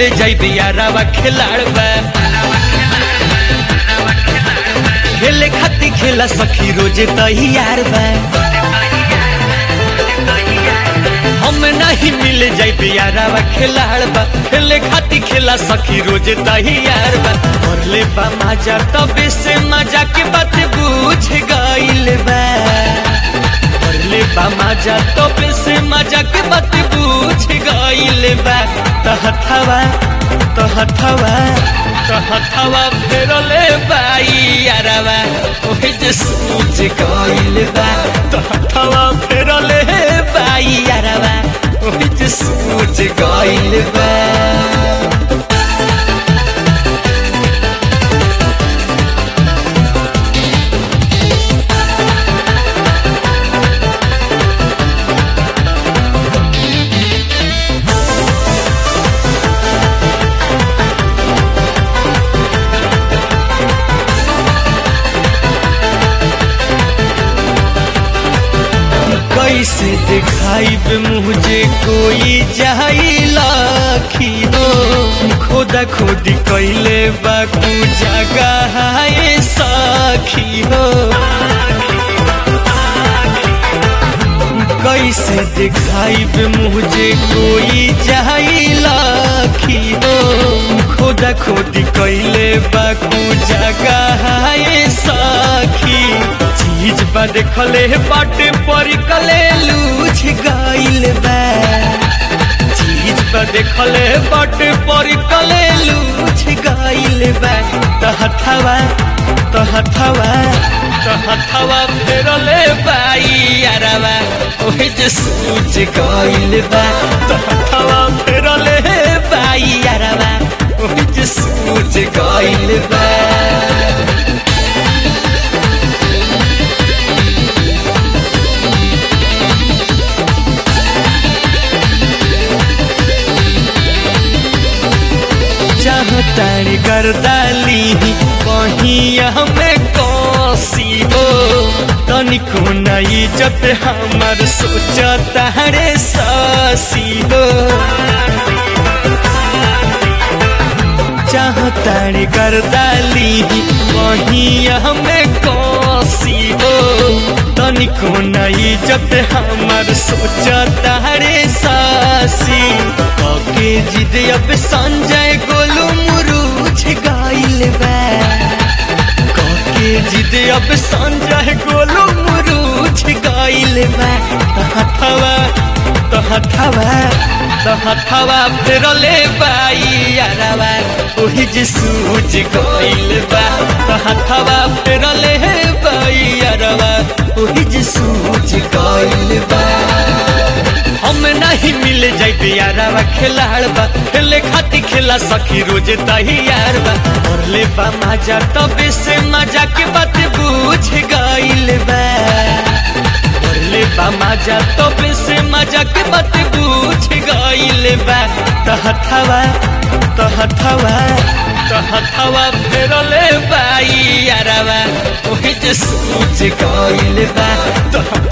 मिल जाइबे यारावा खिलाड़ बा खेले खाती खेला सखी रोजे तैयार बा हम नहीं मिल जाइबे यारावा खिलाड़ बा खेले खाती खेला सखी रोजे तैयार बा और ले बा मजा तबे से मजा के बात बुझ गइल बा ले बा मजा तबे से मजा के बात बुझ गइल बा तहथवा फेरले बाई यारावा ओहे जे सूझ गइल बा तहथवा फेरले बाई यारावा ओहे जे सूझ गइल बा कैसे दिखाइब मुझे कोई जाइलाखी हो खोदा खोदी कैले बाकू जगह है साखी हो कैसे दिखाइब मुझे कोई जाइलाखी हो खोदा खोदी कैले बाकू जगह है साखी चीज बा देखले बाटे परी कले लूझ गइल बा चीज बा देखले बाटे परी कले लूझ गइल बा तहथवा फेरले बाई यारावा ओहे जे सूझ गइल बा तहथवा फेरले बाई यारावा ओहे जे सूझ गइल बा चाहतानी गर्दाली कहीं हमें कौसी हो तनिको नहीं जब हमार सोचता रे सासी हो चाहतानी गर्दाली कहीं हमें कौसी हो तनिको नहीं जब हमार सोचता रे सासी के जिद अब संजय गोलू मुरूझ गइल बा के जिद अब संजय गोलू मुरूझ गइल बा तहथवा फेरले बाई यारावा ओही जे सूझ गइल बा तहथवा फेरले बाई यारावा ओही जे सूझ गइल बा हम नहीं मिल जाइबे यारावा खिलाड़ बा खेले खाती खेला सखी रोजे तैयार बा और ले बा मजा तबे से मजा के बात बुझ गइल बा और ले बा मजा तबे से मजा के बात बुझ गइल बा तहथवा फेरले बाई यारावा ओहे जे सूझ गइल बा